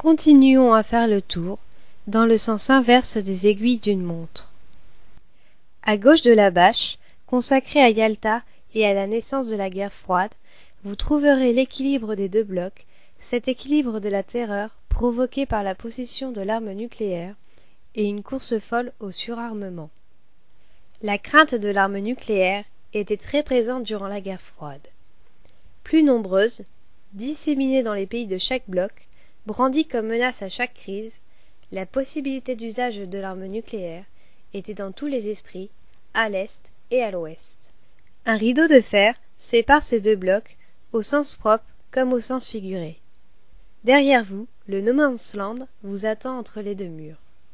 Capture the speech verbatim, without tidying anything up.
Continuons à faire le tour, dans le sens inverse des aiguilles d'une montre. À gauche de la bâche, consacrée à Yalta et à la naissance de la guerre froide, vous trouverez l'équilibre des deux blocs, cet équilibre de la terreur provoqué par la possession de l'arme nucléaire et une course folle au surarmement. La crainte de l'arme nucléaire était très présente durant la guerre froide. Plus nombreuse, disséminée dans les pays de chaque bloc, brandie comme menace à chaque crise, la possibilité d'usage de l'arme nucléaire était dans tous les esprits, à l'est et à l'ouest. Un rideau de fer sépare ces deux blocs, au sens propre comme au sens figuré. Derrière vous, le no man's land vous attend entre les deux murs.